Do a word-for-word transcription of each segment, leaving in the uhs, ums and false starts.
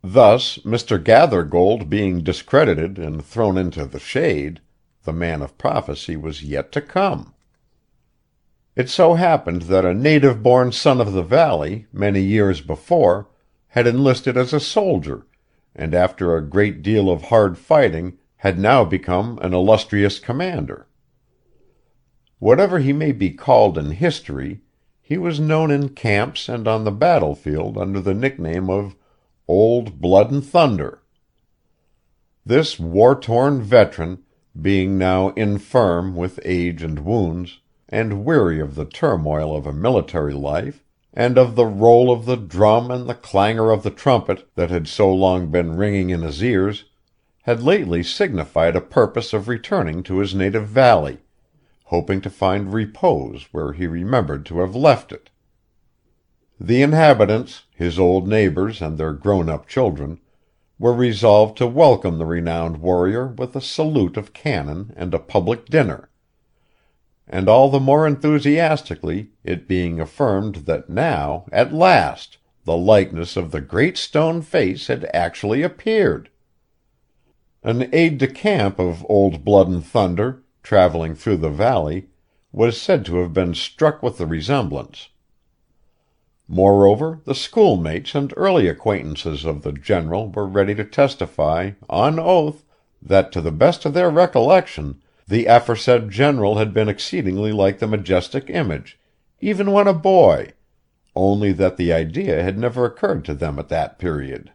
Thus, Mister Gathergold being discredited and thrown into the shade, the man of prophecy was yet to come. It so happened that a native born son of the valley, many years before, had enlisted as a soldier, and after a great deal of hard fighting had now become an illustrious commander. Whatever he may be called in history, he was known in camps and on the battlefield under the nickname of Old Blood and Thunder. This war-torn veteran, being now infirm with age and wounds, and weary of the turmoil of a military life, and of the roll of the drum and the clangor of the trumpet that had so long been ringing in his ears, had lately signified a purpose of returning to his native valley, hoping to find repose where he remembered to have left it. The inhabitants, his old neighbors and their grown-up children, were resolved to welcome the renowned warrior with a salute of cannon and a public dinner, and all the more enthusiastically, it being affirmed that now, at last, the likeness of the Great Stone Face had actually appeared. An aide de camp of Old Blood and Thunder, traveling through the valley, was said to have been struck with the resemblance. Moreover, the schoolmates and early acquaintances of the general were ready to testify, on oath, that to the best of their recollection, the aforesaid general had been exceedingly like the majestic image, even when a boy, only that the idea had never occurred to them at that period.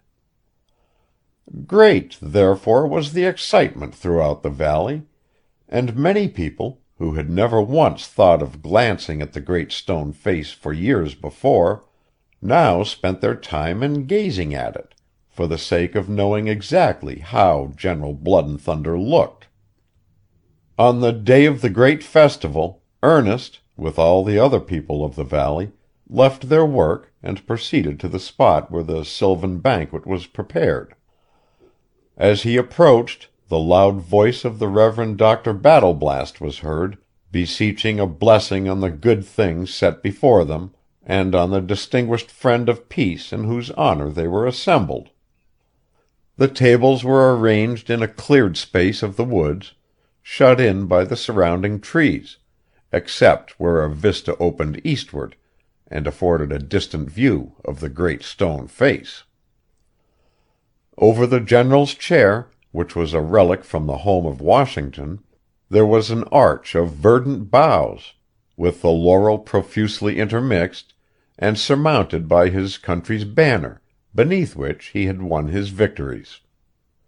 Great, therefore, was the excitement throughout the valley, and many people, who had never once thought of glancing at the Great Stone Face for years before, now spent their time in gazing at it, for the sake of knowing exactly how General Blood and Thunder looked. On the day of the great festival, Ernest, with all the other people of the valley, left their work and proceeded to the spot where the sylvan banquet was prepared. As he approached, the loud voice of the Reverend Doctor Battleblast was heard, beseeching a blessing on the good things set before them, and on the distinguished friend of peace in whose honor they were assembled. The tables were arranged in a cleared space of the woods, shut in by the surrounding trees, except where a vista opened eastward, and afforded a distant view of the Great Stone Face. Over the general's chair, which was a relic from the home of Washington, there was an arch of verdant boughs, with the laurel profusely intermixed, and surmounted by his country's banner, beneath which he had won his victories.